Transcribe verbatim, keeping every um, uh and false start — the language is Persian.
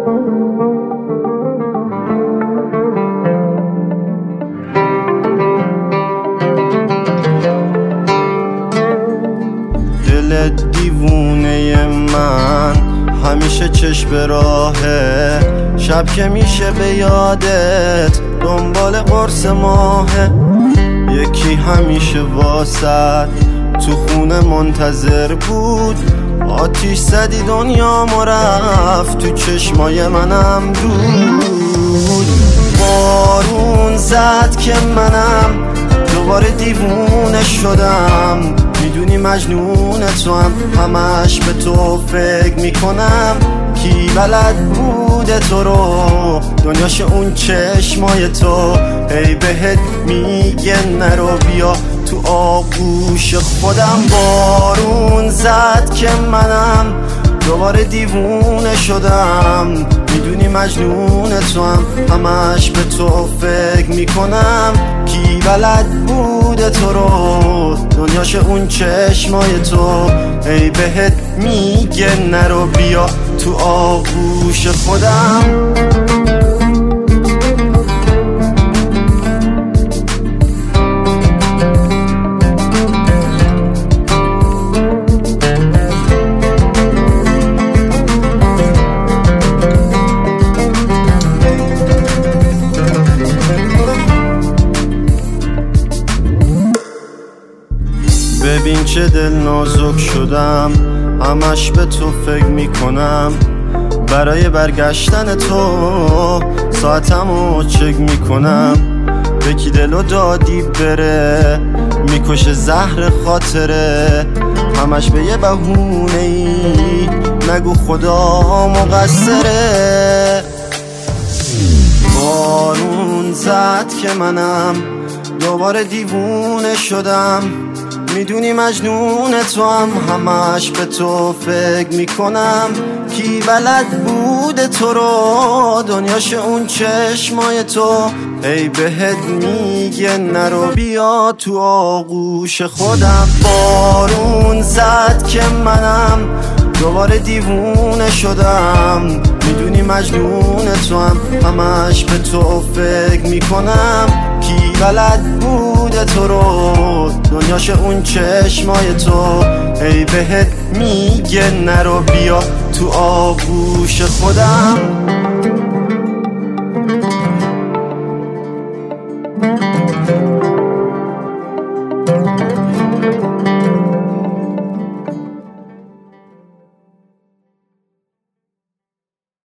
دل دیوونه من همیشه چشم به راهه، شب که میشه به یادت دنبال قرص ماهه. یکی همیشه واسد تو خونه منتظر بود، آتیش زدی دنیا ما رفت تو چشمای منم دود. بارون زد که منم دوباره دیوونه شدم، میدونی مجنون تو هم همش به تو فکر میکنم. کی بلد بوده تو رو دنیاش اون چشمای تو، ای بهت میگه نرو بیا تو آغوش خودم. بارون زد که منم دوباره دیوونه شدم، میدونی مجنون تو هم همش به تو فکر میکنم. کی بلد بوده تو رو دنیاش اون چشمای تو، ای بهت میگه نرو بیا تو آغوش خودم. ببین چه دل نازک شدم، همش به تو فکر میکنم. برای برگشتن تو ساعتمو چک میکنم. به کی دلو دادی بره میکشه زهر خاطره، همش به یه بهونه ای نگو خدا مقصره. بارون زد که منم دوباره دیوونه شدم، میدونی مجنون تو هم همش به تو فکر میکنم. کی بلد بوده تو رو دنیاش اون چشمای تو، ای بهت میگه نرو بیا تو آغوش خودم. بارون زد که منم دوباره دیوونه شدم، میدونی مجنون تو هم همش به تو فکر میکنم. کی بلد بوده تو رو دنیاش اون چشمای تو، ای بهت میگه نرو بیا تو آغوش خودم.